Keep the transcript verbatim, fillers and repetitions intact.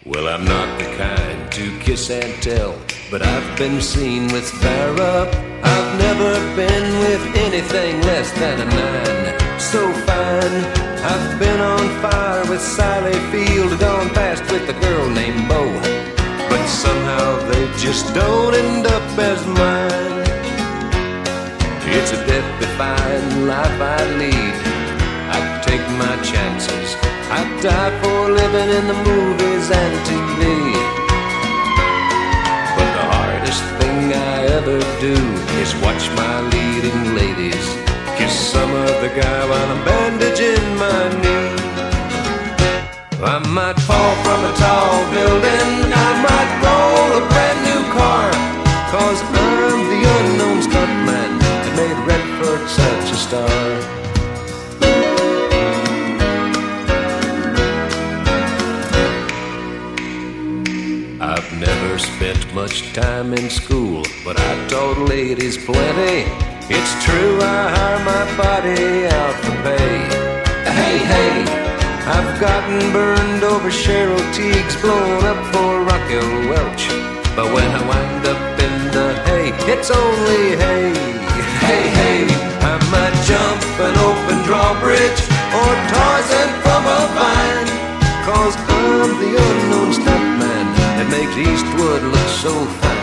Well, I'm not the kind to kiss and tell, but I've been seen with Farrah. I've never been with anything less than a nine. So fine, I've been on fire with Sally Field, gone past with a girl named Bo, but somehow they just don't end up as mine. It's a death-defying life I lead. I take my chances. I die for living in the movies and T V. But the hardest thing I ever do is watch my leading ladies kiss some other guy while I'm bandaging my knee. I might fall from a tall building, I might roll a brand new car, 'cause I'm the unknown stuntman that made Redford such a star. I've never spent much time in school, but I taught ladies plenty. It's true, I hire my body out for pay. Hey, hey, I've gotten burned over Cheryl Teagues, blown up for Raquel Welch. But when I wind up in the hay, it's only hay. Hey, hey, I might jump an open drawbridge or Tarzan from a vine, 'cause I'm the unknown stuntman that makes Eastwood look so fine.